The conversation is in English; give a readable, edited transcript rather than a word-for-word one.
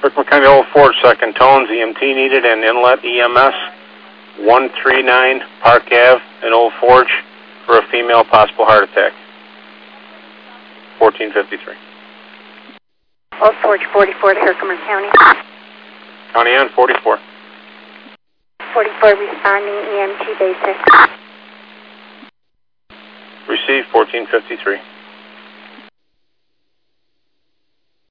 Rickman County Old Forge, second tones, EMT needed, and inlet EMS, 139 Park Ave in Old Forge for a female possible heart attack. 1453. Old Forge 44 to Herkimer County. County on 44. 44 responding EMT basic. Receive 1453.